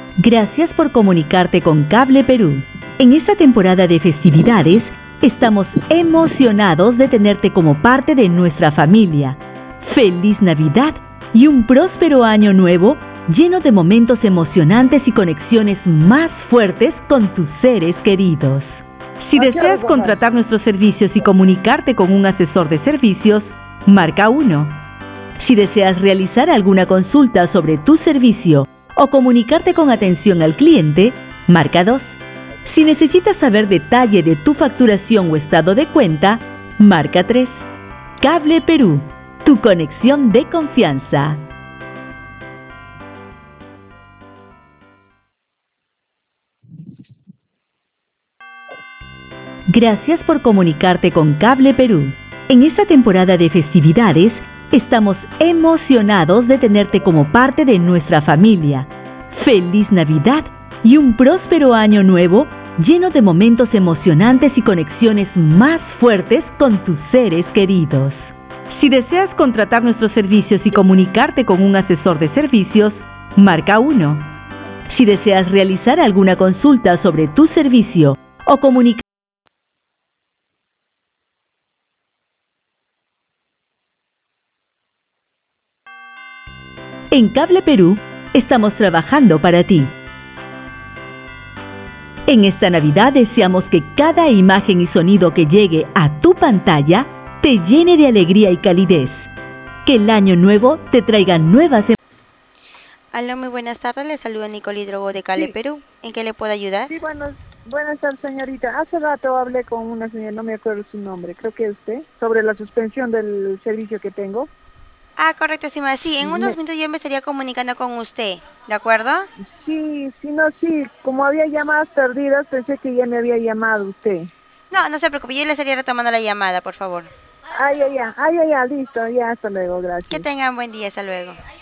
Gracias por comunicarte con Cable Perú. En esta temporada de festividades, estamos emocionados de tenerte como parte de nuestra familia. ¡Feliz Navidad y un próspero año nuevo lleno de momentos emocionantes y conexiones más fuertes con tus seres queridos! Si deseas contratar nuestros servicios y comunicarte con un asesor de servicios, marca 1. Si deseas realizar alguna consulta sobre tu servicio o comunicarte con atención al cliente, marca 2. Si necesitas saber detalle de tu facturación o estado de cuenta, marca 3. Cable Perú, tu conexión de confianza. Gracias por comunicarte con Cable Perú. En esta temporada de festividades, estamos emocionados de tenerte como parte de nuestra familia. ¡Feliz Navidad y un próspero año nuevo lleno de momentos emocionantes y conexiones más fuertes con tus seres queridos! Si deseas contratar nuestros servicios y comunicarte con un asesor de servicios, marca 1. Si deseas realizar alguna consulta sobre tu servicio o comunicarte en Cable Perú, estamos trabajando para ti. En esta Navidad deseamos que cada imagen y sonido que llegue a tu pantalla te llene de alegría y calidez. Que el año nuevo te traiga nuevas emociones. Aló, muy buenas tardes. Le saluda Nicole Hidrogo de Cable Perú. ¿En qué le puedo ayudar? Sí, buenas tardes, señorita. Hace rato hablé con una señora, no me acuerdo su nombre, creo que usted, sobre la suspensión del servicio que tengo. Ah, correcto, estimada. Sí, en unos minutos yo me estaría comunicando con usted, ¿de acuerdo? Sí, como había llamadas perdidas, pensé que ya me había llamado usted. No, no se preocupe, yo le estaría retomando la llamada, por favor. Listo, ya, hasta luego, gracias. Que tengan buen día, hasta luego.